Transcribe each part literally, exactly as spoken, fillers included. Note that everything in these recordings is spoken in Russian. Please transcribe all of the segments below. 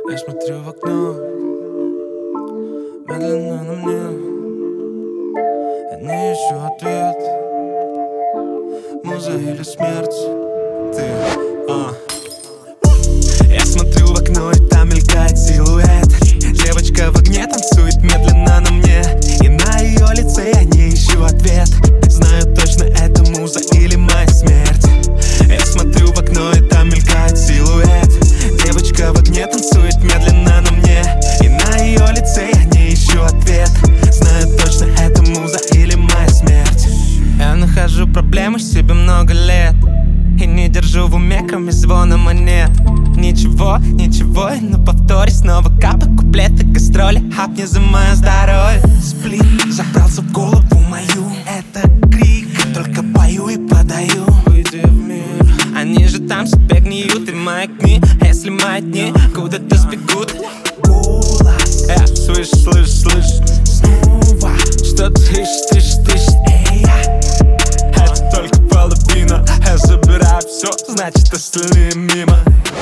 Я смотрю в окно, медленно на мне. Я не ищу ответ, муза или смерть. Ты, а Я смотрю в окно, и там мелькает силуэт. Девочка в огне танцует медленно на мне, и на ее лице я не ищу ответ. Знаю точно, это муза или моя смерть. Я смотрю в окно, и там мелькает силуэт. Девочка в огне танцует медленно на мне, и на ее лице я не ищу ответ. Знаю точно, это муза или моя смерть. Я нахожу проблемы себе много лет, и не держу в уме, кроме звона монет. Ничего, ничего, но повтори снова капы, куплеты, гастроли. Хапни за мое здоровье. Сплит забрался в голову мою. Это крик, только пою и подаю. Выйди в мир. Они же там себе гниют и маякни. Если мои дни куда-то сбегут. Голос. Э, слышь, слышь, слышь. Снова. Что ты ищешь, ты ищешь, ты ищешь. Эй, это только половина. Я забираю все, значит остальные мимо.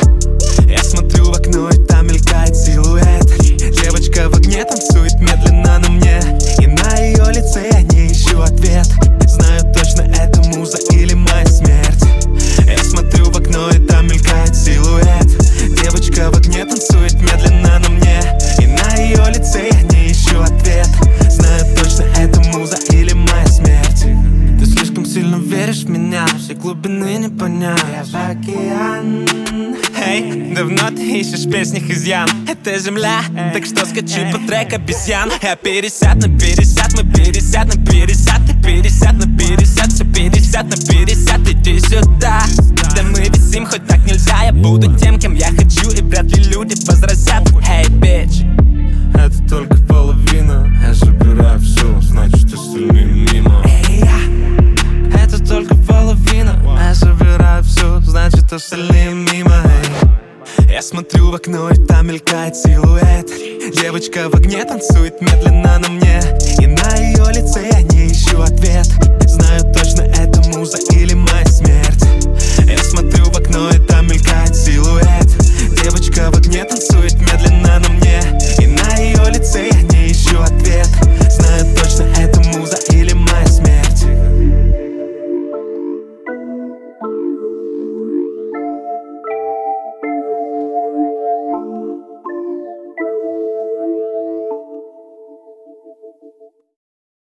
Я смотрю в окно, и там мелькает силуэт. Девочка в огне танцует медленно на мне, и на ее лице я не ищу ответ. Знаю точно, это муза или моя смерть. Я смотрю в окно, и там мелькает силуэт. Девочка в огне танцует медленно на мне, и на ее лице я не ищу ответ. Знаю точно, это муза или моя смерть. Ты слишком сильно веришь в меня, все глубины не понять. Я в океан. Эй, давно ты ищешь в песнях изъян. Это земля, так что скачи по трек обезьян. Я пересяд на пересяд, мы пересяд на пересяд. Ты пересяд на пересяд, все пересяд на пересяд. Иди сюда, да мы висим, хоть так нельзя. Я буду тем, кем я хочу, и вряд ли люди возразят. Эй, bitch, это только половина. Я забираю все, значит остальные мимо. Эй, это только половина. Я забираю все, значит остальные мимо. Я смотрю в окно, и там мелькает силуэт. Девочка в огне танцует медленно на мне, и на ее лице я не ищу ответ.